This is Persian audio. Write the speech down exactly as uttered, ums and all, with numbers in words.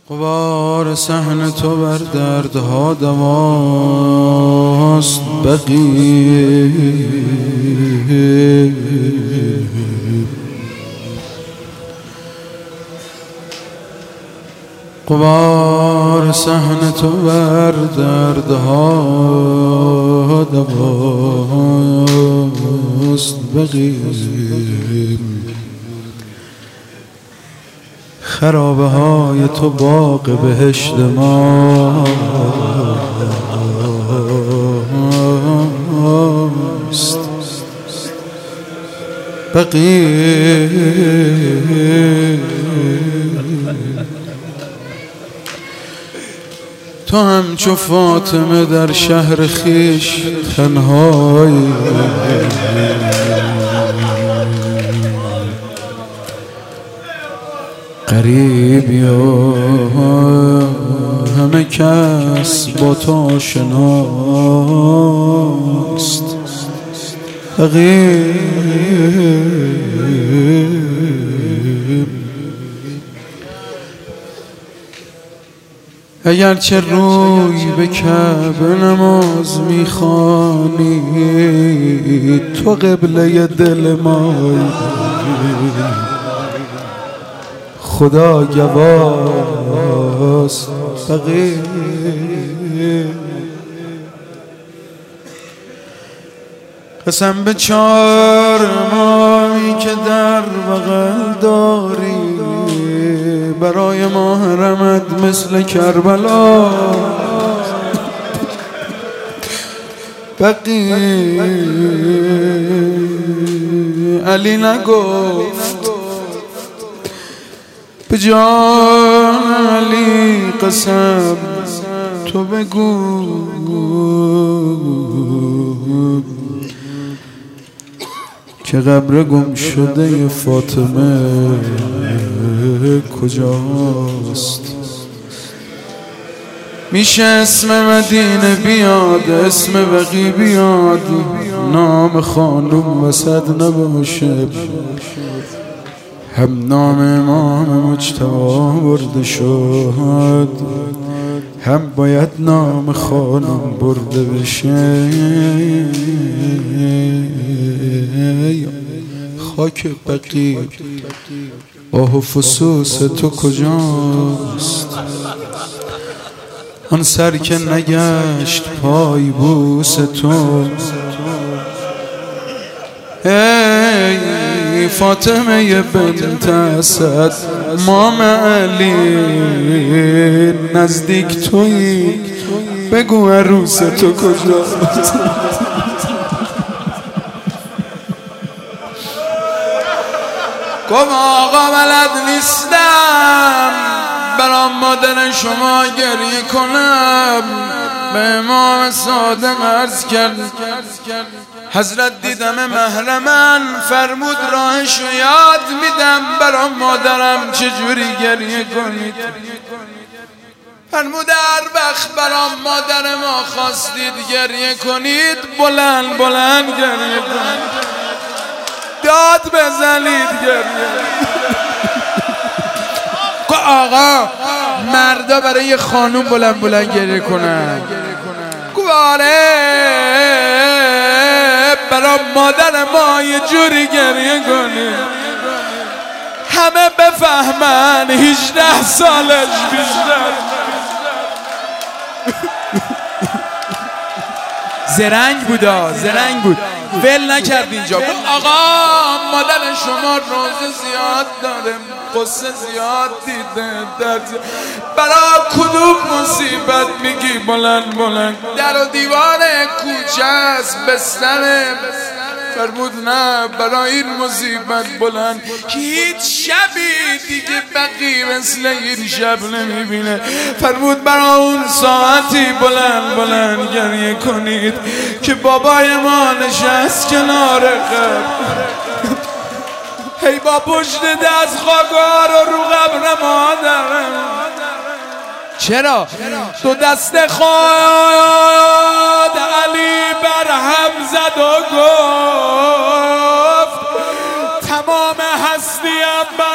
غبار صحن تو بر دردها دواست بقیه غبار صحن تو بر دردها دواست بقیه خرابه های تو باغ بهشت ماست بقیه تو همچو فاطمه در شهر خیش تنهایی غریبی و همه کس با تو آشناست غریب اگرچه روی به کعبه نماز میخوانی تو قبله دل مایی خدا گواست فقیر قسم به چار ماهی که در بغل داری برای ما حرمت مثل کربلا بقی علی نگفت به جان علی قسم تو بگو که قبر گم شده فاطمه کجاست میشه اسم مدینه بیاد اسم بقی بیاد نام خانوم وسط نباشه هم نام امام مجتبی برده شد هم باید نام خانم برده بشه خاک بقی آه و فسوس تو کجاست آن سر که نگشت پای بوس تو ای فاطمه بنت اسد مام علی نزدیک تویی بگو عروس تو کجاست گفت آقا بلد نیستم برام مادر شما گریه کنم به امام صادق عرض کرد حضرت دیدم محرمن فرمود راهشو یاد میدم برام مادرم چجوری گریه کنید فرمود هر وقت برام مادر ما خواستید گریه کنید بلند بلند گریه کنید داد بزنید گریه آقا مردا برای خانوم بلند بلند گریه کنن گواره برای مادر ما یه جوری گریه کنی همه بفهمن هجده سالش بیشتر زرنگ بودا زرنگ بود ول نکرد اینجا گفت آقا مادر شما روزه زیاد داره قصه زیاد دیده درد برای کدوم مصیبت میگی بلند بلند در و دیوار کوچه است بستره فرمود نه برای این مصیبت بلند که هیچ شبی دیگه بقی مثل این شب نمیبینه فرمود برای اون ساعتی بلند بلند گریه کنید که بابای ما نشست کنار قبر هی با پشت دست خاکار رو رو قبر مادرم چرا؟ تو دست خود علی بر هم زد و گفت تمام هستیم